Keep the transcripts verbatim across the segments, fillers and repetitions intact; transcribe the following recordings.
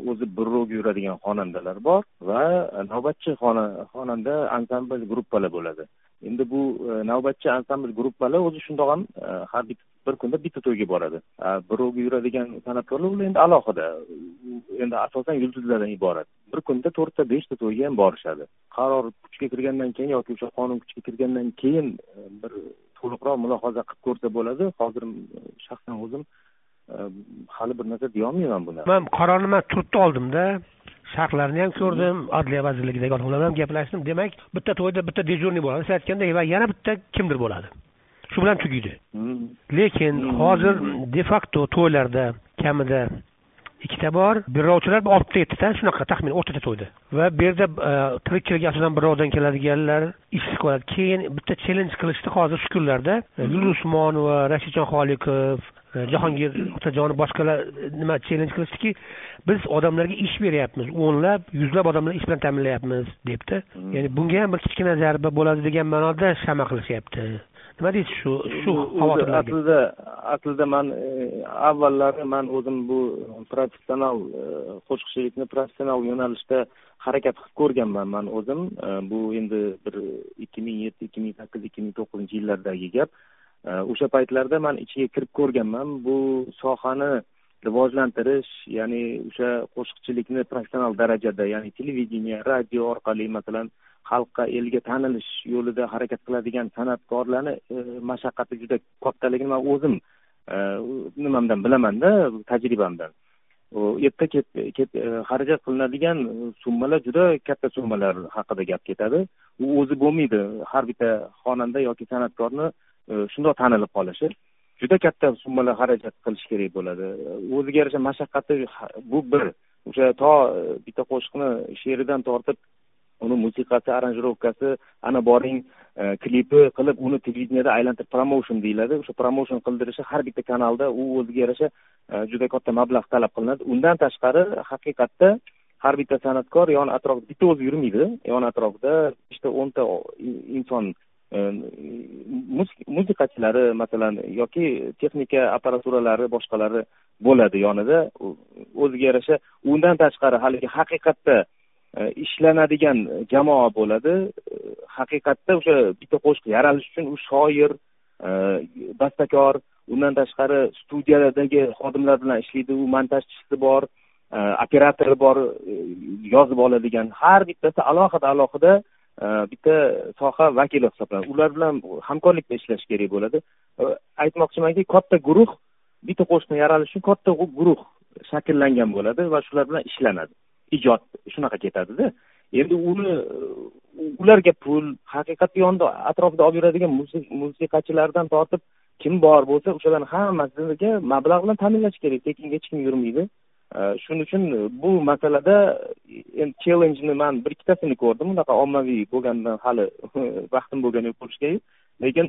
o'zi birrovga yuradigan xonandalar bor va navbatchi xonanda ansambl gruppalar bo'ladi. Endi bu navbatchi ansambl gruppalar o'zi shundoq ham har bir kunda bitta to'yga boradi. Birrovga yuradigan san'atkorlar ular endi alohida. Endi asosan yulduzlardan iborat. Bir kunda to'rtta beshta to'yga ham borishadi. Qaror kuchga kirgandan keyin yoki o'sha qonun kuchga kirgandan keyin bir to'liqroq mulohaza qilib ko'rsa bo'ladi. Hozir shaxsan o'zim hali bir narsa deyolmayman buni. Men qarorni men turtdi oldimda, sharhlarni ham ko'rdim, Adliya vazirligidagi odamlar ham gaplashdim. Demak, bitta to'yda bitta dejurniy bo'ladi. Siz aytganda va yana bitta kimdir bo'ladi. Shu bilan tugaydi. Lekin hozir de facto to'ylarda kamida ikkita bor, birovchilar oltita yettita shunaqa taxmin o'rtada to'ydi. Va bu yerda tirikchilik asosan birovdan keladiganlar ishsiz qoladi. Keyin bitta challenge qilishdi hozir shu kunlarda. Yulduz Usmonova, Rashidjon Xoliqov, Jahongir Otajonov boshqalar nima challenge qilishdiki, biz odamlarga ish beryapmiz, o'nlab, yuzlab odamlarni ish bilan ta'minlayapmiz debdi. Ya'ni bunga ham bir kichkina zarba bo'ladi degan ma'noda shama qilishyapti. Nima deysiz shu shu xavotirlarga? Aslida aslida men avvallari men o'zim bu professional qo'shiqchilikni professional yo'nalishda harakat qilib ko'rganman men o'zim. Bu endi bir ikki ming yetti, ikki ming sakkiz, ikki ming to'qqizinchi yillardagi gap. O'sha paytlarda men ichiga kirib ko'rganman. Bu sohani rivojlantirish, ya'ni o'sha qo'shiqchilikni professional darajada, ya'ni televideniya, radio orqali masalan xalqqa, elga tanilish yo'lida harakat qiladigan san'atkorlarni mashaqqati juda kattaligini men o'zim nimamdan bilaman-da, tajribamdan. U yerda ket xarajat qilinadigan summalar juda katta summalar haqida gap ketadi. U o'zi bo'lmaydi. Har bitta xonanda yoki san'atkorni shundoq tanilib qolishi juda katta summalar xarajat qilish kerak bo'ladi. O'ziga yarasha mashaqqati bu bir. O'sha to bitta qo'shiqni she'ridan tortib uni musiqasi, aranjirovkasi, ana boring klipi qilib uni televideniyada aylantirib promotion deyiladi. O'sha promotion qildirishi har bitta kanalda u o'ziga yarasha juda katta mablag' talab qilinadi. Undan tashqari haqiqatda har bitta san'atkor yon atrofida bitta o'zi yurmaydi. Yon atrofida işte o'nta inson musiqachilari masalan yoki texnika apparaturalari boshqalari bo'ladi yonida. O'ziga yarasha undan tashqari haligi haqiqatda ishlanadigan jamoa bo'ladi. Haqiqatda o'sha bitta qo'shiq yaralish uchun u shoir, bastakor, undan tashqari studiyadagi xodimlar bilan ishlaydi, u montajchisi bor, operatori bor, yozib oladigan har bittasi alohida alohida bitta soha vakili hisoblanadi. Ular bilan hamkorlikda ishlash kerak bo'ladi. Aytmoqchimanki, katta guruh bitta qo'shiqni yaralish uchun katta guruh shakllangan bo'ladi va shular bilan ishlanadi. Ijod shunaqa ketadi-da. Endi uni ularga pul, haqiqatda yonda atrofida olib yuradigan musiqachilardan tortib kim bor bo'lsa, o'shalarning hammasiga mablag' bilan ta'minlash kerak. Tekinga hech kim yurmaydi. Shuning uchun bu masalada endi challenge-ni men bir ikkitasini ko'rdim. Unaqa ommaviy bo'lgandan hali vaqtim bo'lgani yo'q ko'rishga. Lekin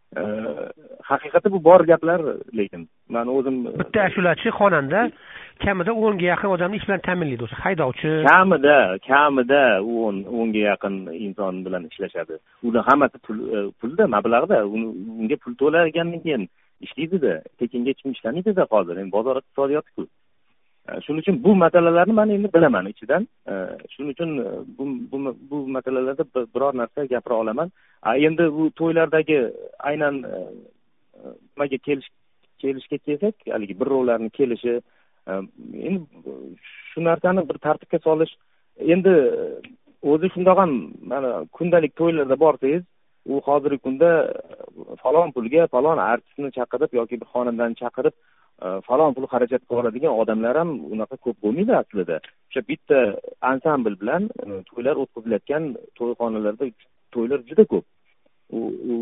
haqiqatda bu bor gaplar, lekin men o'zim bitta ashulachi xonanda kamida o'nga yaqin odamni ish bilan ta'minlaydi. O'sha haydovchi kamida kamida o'n ga yaqin inson bilan ishlashadi. Ular hammasi pul pulda, mablag'da. Unga pul to'lagandan keyin ishlaydi-da. Tekinga hech kim ishlamaydi-da hozir. Endi bozor iqtisodiyoti-ku. Shuning uchun bu masalalarni men endi bilaman ichidan. Shuning uchun bu bu, bu masalalarda biror narsa gapira olaman. Endi bu to'ylardagi aynan nimaga kelish kelishga kelsak, haligi birovlarning kelishi, endi shu narsani bir tartibga solish, endi o'zi shundoq ham mana kundalik to'ylarda borsangiz, u hozirgi kunda falon pulga falon artistni chaqirib yoki bir xonandani chaqirib falon pul xarajat qiladigan odamlar ham unaqa ko'p bo'lmaydi aslida. O'sha bitta ansambl bilan to'ylar o'tkazilayotgan to'yxonalarda to'ylar juda ko'p. U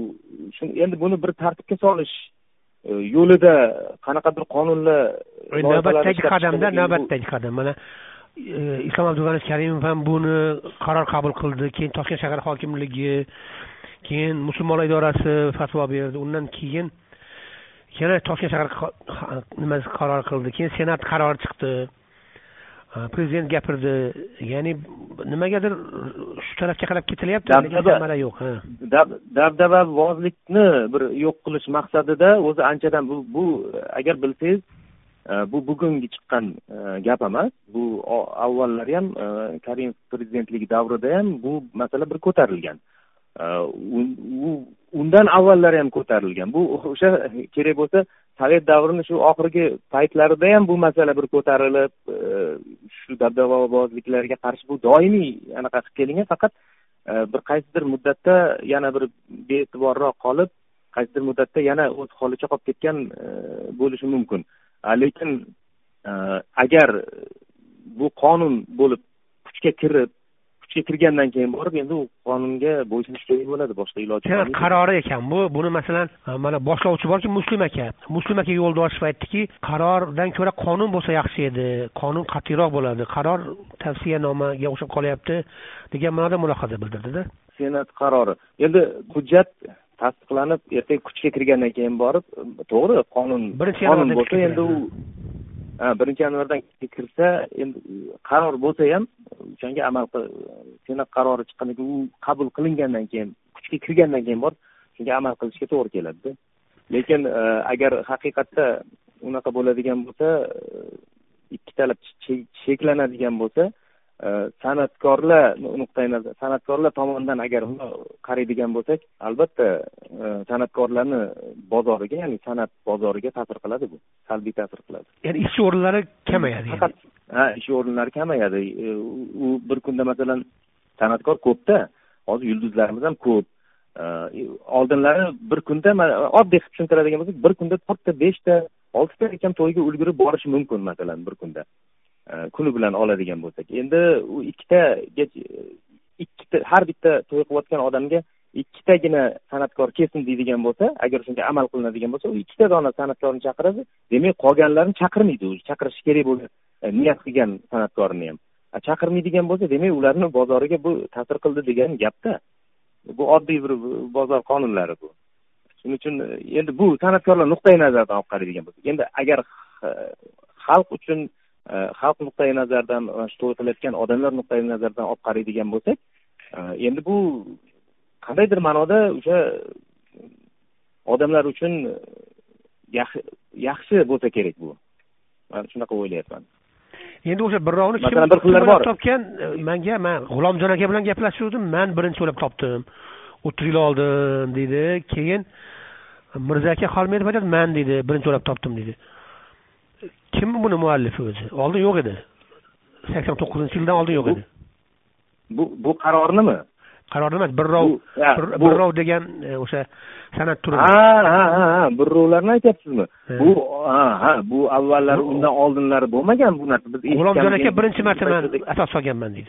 endi buni bir tartibga solish yo'lida qanaqadir qonunlar, navbatdagi qadamda navbatdagi qadam mana Islom Abdug'aniy Karimov ham buni qaror qabul qildi. Keyin Toshkent shahar hokimligi, keyin musulmonlar idorasi fatvo berdi. Undan keyin yana Toshkent shahar nima qaror qildi. Keyin senat qarori chiqdi. Prezident gapirdi. Ya'ni nimagadir shu tarafga qarab ketilyapti, lekin amala yo'q. Dabdababozlikni bir yo'q qilish maqsadida o'zi anchadan bu, bu agar bilsangiz bu bugungi chiqqan gap emas. Bu avvallari ham Karimov prezidentligi davrida ham bu masala bir ko'tarilgan. U undan avvallari ham ko'tarilgan. Bu o'sha kerak bo'lsa Sovet davrining shu oxirgi paytlarida ham bu masala bir ko'tarilib, shu dabdababozliklarga qarshi bu doimiy anaqa qilib kelingan, faqat bir qaysidir muddatda yana bir bee'tiborroq qolib, qaysidir muddatda yana o'z holicha qolib ketgan bo'lishi mumkin. Lekin agar bu qonun bo'lib kuchga kirib, kuchga kirgandan keyin borib endi u qonunga bo'ysunish kerak bo'ladi, boshqa iloji yo'q. Qarori ekan bu. Buni masalan mana boshlovchi borki, Muslim aka. Muslim aka yo'ldoshib aytdiki, qarordan ko'ra qonun bo'lsa yaxshi edi. Qonun qat'iyroq bo'ladi. Qaror tavsiyanomaga o'xshab qolyapti degan ma'noda mulohaza bildirdi-da. Senat qarori. Endi hujjat tasdiqlanib, ertaga kuchga kirgandan keyin borib, to'g'ri, qonun qonun bo'lsa endi u birinchi yanvardan kirsa, endi qaror bo'lsa ham o'shanga amal qil, senat qarori chiqqandan keyin u qabul qilingandan keyin, kuchga kirgandan keyin borib shunga amal qilishga to'g'ri keladi. Lekin agar haqiqatda unaqa bo'ladigan bo'lsa, ikki talab cheklanadigan bo'lsa, san'atkorlar nuqtai nazar, san'atkorlar tomonidan agar qaraydigan bo'lsak, albatta san'atkorlarni bozoriga, ya'ni san'at bozoriga ta'sir qiladi bu, salbiy ta'sir qiladi. Ya'ni ish o'rinlari kamayadi. Faqat ha, ish o'rinlari kamayadi. U bir kunda masalan san'atkor ko'pda, hozir yulduzlarimiz ham ko'p. Oldinlari bir kunda oddiy qilib tushuntiradigan bo'lsak, bir kunda to'rtta, beshta, oltita kam to'yga ulgurib borish mumkin masalan bir kunda. Kuni bilan oladigan bo'lsak. Endi u ikkita ikkita har bitta to'y qilayotgan odamga ikkitagina san'atkor kelsin deydigan bo'lsa, agar shunga amal qilinadigan bo'lsa, u ikkita dona san'atkorni chaqiradi. Demak, qolganlarni chaqirmaydi. U chaqirish kerak bo'lgan niyat qilgan san'atkorni ham. Chaqirmaydigan bo'lsa, demak, ularni bozoriga bu ta'sir qildi degan gapda. Bu oddiy bir bozor qonunlari bu. Shuning uchun endi bu san'atkorlar nuqtai nazaridan olib qaraydigan bo'lsa, endi agar xalq uchun xalq nuqtai nazaridan, shu to'y qilayotgan odamlar nuqtai nazaridan olib qaraydigan bo'lsak, endi bu qandaydir ma'noda o'sha odamlar uchun yaxshi bo'lsa kerak bu. Men shunaqa o'ylayapman. Endi o'sha birrovni kim bir xillar bor topgan, menga men G'ulomjon aka bilan gaplashuvdim, men birinchi bo'lib topdim. o'ttiz yil oldin dedi. Keyin Mirza aka Xolmedov aytadi, men dedi, birinchi bo'lib topdim dedi. Kim buni muallifi o'zi? Oldin yo'q edi. sakson to'qqizinchi yildan oldin yo'q edi. Bu bu qarornimi? Qaror emas, birrov, birrov degan o'sha san'at turi. Ha, ha, ha, birrovlarni aytyapsizmi? Bu ha, ha, bu avvallari undan oldinlari bo'lmagan bu narsa. Biz G'ulomjon aka birinchi marta men asos solganman deydi.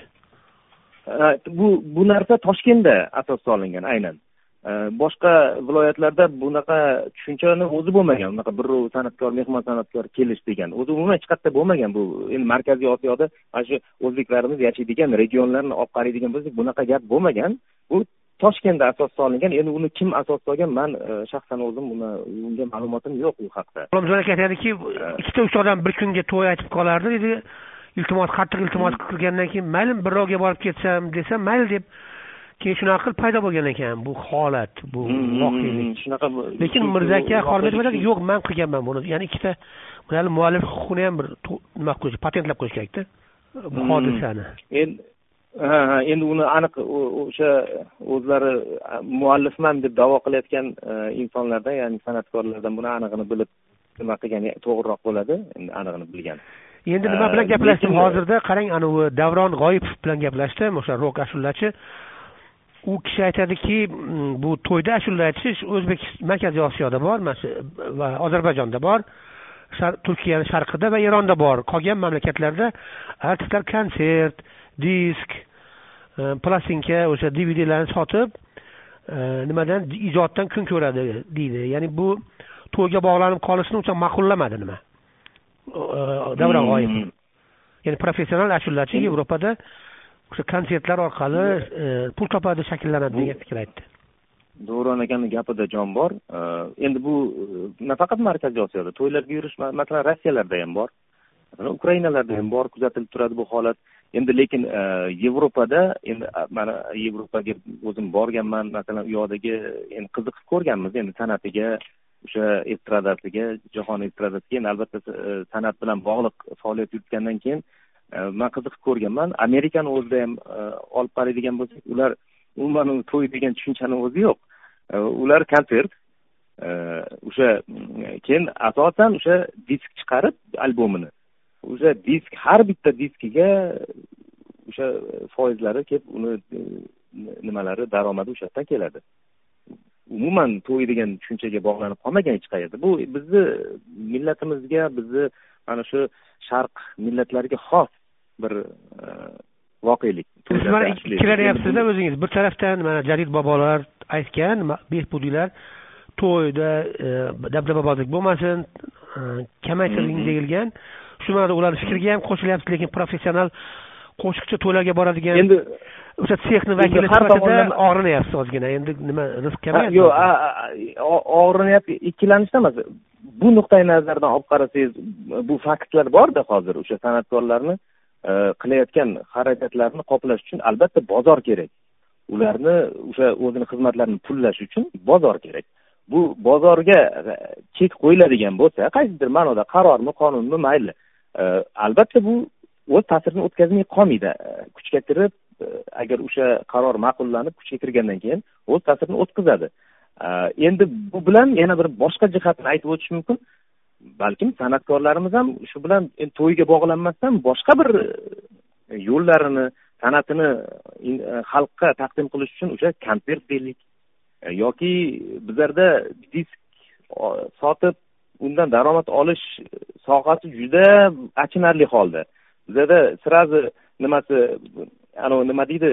Bu bu narsa Toshkentda asos solingan aynan. Boshqa viloyatlarda bunaqa tushunchani o'zi bo'lmagan. Bunaqa birrov san'atkor, mehmon san'atkor kelish degan. O'zi umuman hech qayerda bo'lmagan bu. Endi Markaziy Osiyoda mana shu o'zbeklarimiz yashaydigan regionlarni olib qaraydigan bo'lsak, bunaqa gap bo'lmagan. Bu Toshkentda asos solingan. Endi uni kim asos solgan, men shaxsan o'zim uni unga ma'lumotim yo'q u haqda. G'ulomjon aka aytadiki, ikkita uch odam bir kunga to'y aytib qolardi dedi. Iltimos, qattiq iltimos qilgandan keyin, mayli birrovga borib ketsam desam, mayli deb keyin shunaqa qilib paydo bo'lgan ekan bu holat, bu voqelik. Shunaqa. Lekin Mirza aka Xolmedov aytadi, yo'q, men qilganman buni. Ya'ni ikkita ularning muallif huquqini ham bir nima qo'yish, patentlab qo'yish kerak-da bu hodisani. Endi ha, ha, endi uni aniq o'sha o'zlari muallifman deb da'vo qilayotgan insonlardan, ya'ni san'atkorlardan buni anig'ini bilib nima qilgani to'g'riroq bo'ladi, endi anig'ini bilgan. Endi nima bilan gaplashdim hozirda? Qarang, ana u Davron G'oyipov bilan gaplashdim, o'sha rock ashulachi. U kishi aytadiki, bu to'yda ashula aytish O'zbek Markaziy Osiyoda bor, va Ozarbayjonda bor, Turkiya sharqida va Eronda bor. Qolgan mamlakatlarda artistlar konsert, disk, plastinka, o'sha D V D'larni sotib, nimadan ijoddan kun ko'radi deydi. Ya'ni bu to'yga bog'lanib qolishni uncha ma'qullamadi nima? Davron G'oyipov. Ya'ni professional ashulachi Yevropada o'sha konsertlar orqali pul topadi, shakllanadi degan fikr aytdi. Davron akaning gapida jon bor. Endi bu nafaqat Markaziy Osiyoda, to'ylarga yurish masalan Rossiyalarda ham bor. Masalan Ukrainalarda ham bor, kuzatilib turadi bu holat. Endi lekin Yevropada, endi mana Yevropaga o'zim borganman, masalan u yoqdagi endi qiziqib ko'rganmiz endi san'atiga, o'sha estradasiga, jahon estradasiga keyin albatta san'at bilan bog'liq faoliyat yuritgandan keyin men qiziqib ko'rganman. Amerikani o'zida ham olib qaraydigan bo'lsak, ular umuman to'y degan tushunchani o'zi yo'q. Ular konsert, o'sha keyin asosan o'sha disk chiqarib albomini, o'sha disk har bitta diskiga o'sha foizlari kelib, uni nimalari daromadi o'sha yerdan keladi. Umuman to'y degan tushunchaga bog'lanib qolmagan hech qayerda. Bu bizni millatimizga, bizni mana shu sharq millatlariga xos bir voqelik. Siz mana ikkilaryapsiz-da o'zingiz. Bir tarafdan mana jadid bobolar aytgan, behbudiylar to'yda dabdababozlik bo'lmasin, kamaytiring deyilgan. Shu ma'noda ular fikriga ham qo'shilyapsiz, lekin professional qo'shiqchi to'ylarga boradigan endi o'sha sexni vakili sifatida og'rinyapsiz ozgina. Endi nima rizq kamayapti? Yo'q, og'rinyapti, ikkilanishda emas. Bu nuqtai nazardan olib qarasangiz, bu faktlar bor-da hozir o'sha san'atkorlarni qilayotgan xarajatlarini qoplash uchun albatta bozor kerak. Ularni o'sha o'zini xizmatlarini pullash uchun bozor kerak. Bu bozorga chek qo'yiladigan bo'lsa, qaysidir ma'noda qarormi, qonunmi, mayli. Albatta bu o'z ta'sirini o'tkazmay qolmaydi. Kuchga kirib, agar o'sha qaror ma'qullanib kuchga kirgandan keyin o'z ta'sirini o'tkazadi. Endi bu bilan yana bir boshqa jihatni aytib o'tish mumkin. Balkim san'atkorlarimiz ham shu bilan to'yga bog'lanmasdan boshqa bir yo'llarini, san'atini xalqqa taqdim qilish uchun o'sha konsert deylik yoki bizlarda disk sotib undan daromad olish sohasi juda achinarli holda. Bizda sirazi nimasi, ana nima deydi,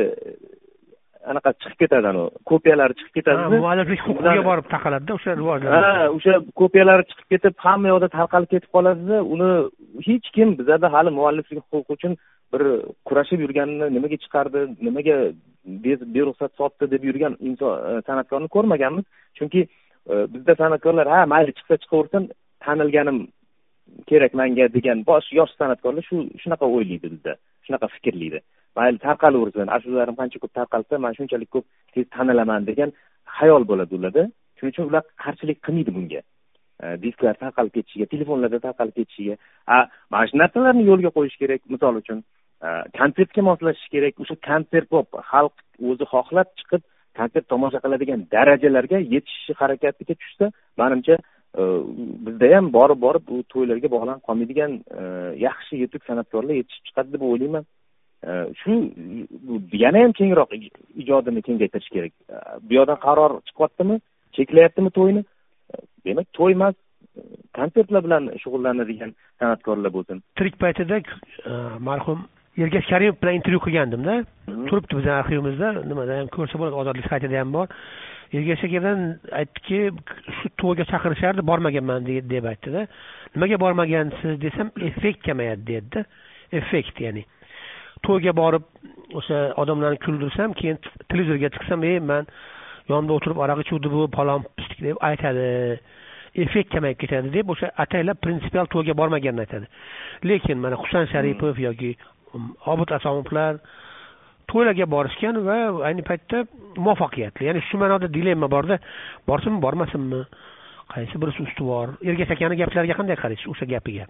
anaqa chiqib ketadi, ana kopiyalari chiqib ketadi. Mualliflik huquqiga borib taqaladi-da o'sha rivojlar. Ha, o'sha kopiyalari chiqib ketib, hamma yoqda tarqalib ketib qoladi. Uni hech kim bizda hali mualliflik huquqi uchun bir kurashib yurganini, nimaga chiqardi, nimaga beruxsat sotdi deb yurgan inson san'atkorni ko'rmaganmiz. Chunki bizda san'atkorlar ha, mayli chiqsa chiqaversin, tanilganim kerak menga degan bosh yosh san'atkorlar shu shunaqa o'ylaydi bizda. Shunaqa fikrlaydi. Mayli tarqalaversin, ashulalarim qancha ko'p tarqalsa, men shunchalik ko'p tez tanilaman degan xayol bo'ladi ularda. Shuning uchun ular qarshilik qilmaydi bunga. Disklar tarqalib ketishiga, telefonlarda tarqalib ketishiga, a, mana shu narsalarni yo'lga qo'yish kerak. Misol uchun, konsertga moslashish kerak. O'sha konsert pop xalq o'zi xohlab chiqib konsert tomosha qiladigan darajalarga yetish harakatiga tushsa, menimcha bizda ham borib borib bu to'ylarga bog'lanib qolmaydigan yaxshi yetuk san'atkorlar yetishib chiqadi deb o'ylayman. Shu yana ham kengroq ijodini kengaytirish kerak. Bu yerdan qaror chiqyaptimi, cheklayaptimi to'yni? Demak, to'y emas, konsertlar bilan shug'ullanadigan san'atkorlar bo'lsin. Tirik paytida marhum Ergash Karimov bilan intervyu qilgandim-da. Turibdi bizning arxivimizda, nimada ham ko'rsa bo'ladi, Ozodlik saytida ham bor. Ergash akadan aytdiki, shu to'yga chaqirishardi, bormaganman deb aytdi-da. Nimaga bormagansiz desam, effekt kamayadi dedi-da. Effekt, ya'ni to'yga borib o'sha odamlarni kuldirsam, keyin televizorga chiqsam, "Ey, men yonda o'tirib aroq ichuvdi bu palon pislik" deb aytadi. Effekt kamayib ketadi deb o'sha ataylab prinsipial to'yga bormaganini aytadi. Lekin mana Husan Sharipov yoki Obid Asomovlar to'ylarga borishgan va ayni paytda muvaffaqiyatli. Ya'ni shu ma'noda dilemma borda, borsinmi, bormasinmi? Qaysi birisi ustuvor? Ergash akaning gaplariga qanday qaraysiz o'sha gapiga?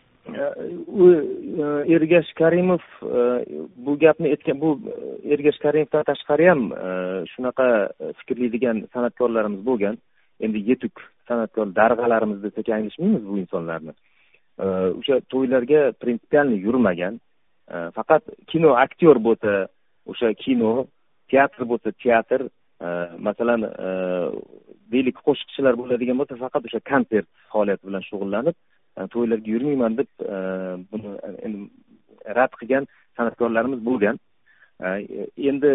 U Ergash Karimov bu gapni aytgan, bu Ergash Karimovdan tashqari ham shunaqa fikrlaydigan san'atkorlarimiz bo'lgan. Endi yetuk san'atkor darg'alarimiz desak yanglishmaymiz bu insonlarni. O'sha to'ylarga prinsipialni yurmagan, faqat kino aktyor bo'lsa, o'sha kino, teatr bo'lsa teatr, masalan, deylik qo'shiqchilar bo'ladigan bo'lsa, faqat o'sha konsert faoliyati bilan shug'ullanib, to'ylarga yurmayman deb buni endi rad qilgan san'atkorlarimiz bo'lgan. Endi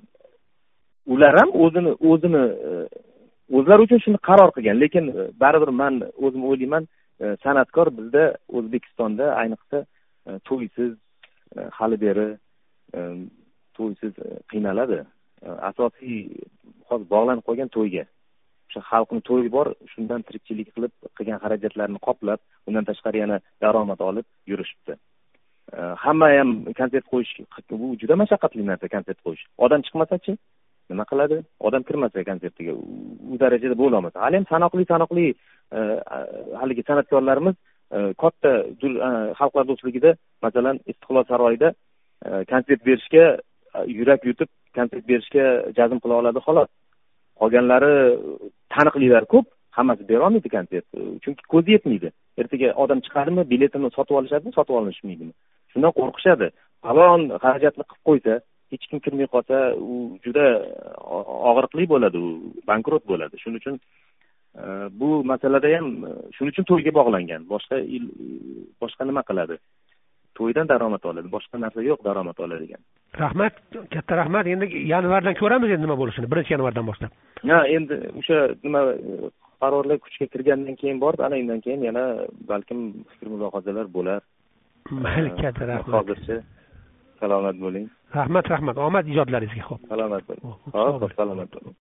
ular ham o'zini o'zini o'zlari uchun shuni qaror qilgan, lekin baribir men o'zim o'ylayman, san'atkor bizda O'zbekistonda ayniqsa to'ysiz hali beri to'ysiz qiynaladi. Asosiy hozir bog'lanib qolgan to'yga. O'sha xalqning to'yi bor, shundan tirikchilik qilib qilgan xarajatlarini qoplab, undan tashqari yana daromad olib yurishibdi. Hamma ham konsert qo'yish, bu juda mashaqqatli narsa konsert qo'yish. Odam chiqmasa-chi? nima qiladi? Odam kirmasa konsertiga, u darajada bo'la olmasa. Hali ham sanoqli sanoqli haligi san'atkorlarimiz katta xalqlar do'stligida, masalan, Istiqlol saroyida konsert berishga yurak yutib, konsert berishga jazm qila oladi xolos. Qolganlari taniqlilar ko'p, hammasi bera olmaydi konsert, chunki ko'zi yetmaydi. Ertaga odam chiqadimi, biletini sotib olishadimi, sotib olishmaydimi? Shundan qo'rqishadi. Falon xarajatni qilib qo'ysa, hech kim kirmay qolsa, u juda og'riqli bo'ladi, u bankrot bo'ladi. Shuning uchun bu masalada ham shuning uchun to'yga bog'langan. Boshqa boshqa nima qiladi? To'ydan daromad oladi, boshqa narsa yo'q daromad oladigan. Rahmat, katta rahmat. Endi yanvardan ko'ramiz endi nima bo'lishini, birinchi yanvardan boshlab. Ha, endi o'sha nima qarorlar kuchga kirgandan keyin borib, ana undan keyin yana balkim fikr mulohazalar bo'lar. Mayli, katta rahmat. Hozircha salomat bo'ling. Rahmat, rahmat. Omad ijodlaringizga. Xo'p. Salomat bo'ling. Xo'p, salomat bo'ling.